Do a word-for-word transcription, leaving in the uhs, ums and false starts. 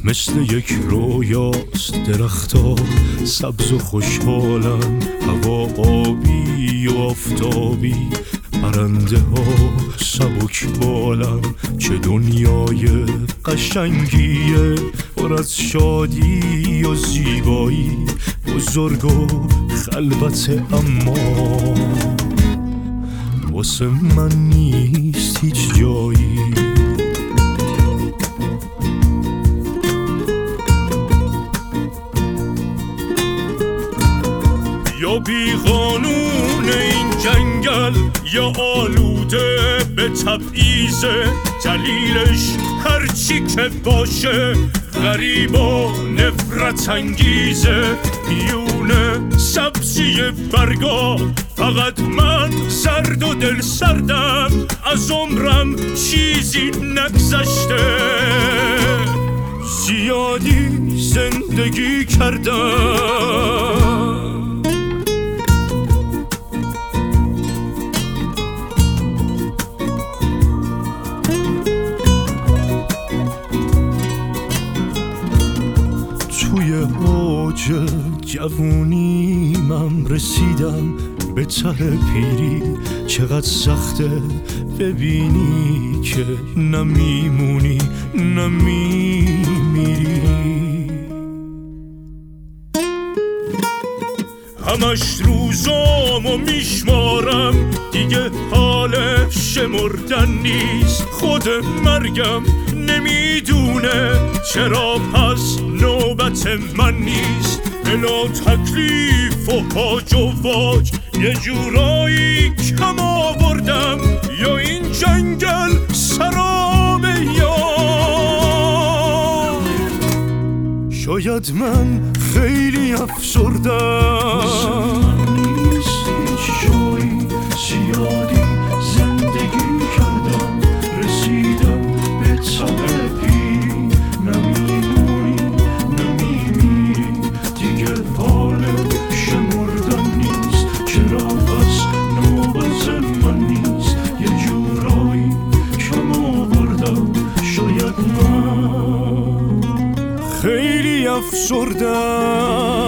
مثل یک رویاست درختا سبز و خوشحالن، هوا آبی و آفتابی، پرنده ها سبک بالن. چه دنیای قشنگیه، پر از شادی و زیبایی، بزرگ و خلوته اما واسه من نیست هیچ جایی. یا بی قانون این جنگل، یا آلوده به تبعیضه، دلیلش هرچی که باشه غریب و نفرت انگیزه. میونه سبزی برگا فقط من سرد و دل سردم، از عمرم چیزی نگذشته، زیادی زندگی کردم. توی اوج جوونیمم رسیدم به ته پیری، چقدر سخته ببینی که نمیمونی نمیمیری. همش روزامو میشمارم، دیگه حال شمردن نیست. خود مرگم نمیدونه چرا پس نوبت من نیست. بلا تکلیف و هاج و واج یه جورایی کم آوردم، یا این جنگل سراب یار. شاید من خیلی افسردم، جایی زیادی زندگی کردم، رسیدم به ته پیری، نمیمونی نمیمیری، دیگه حال شمردن نیست. چرا پس نوبت من نیست؟ یه جورایی کم آوردم، شاید من خیلی افسردم.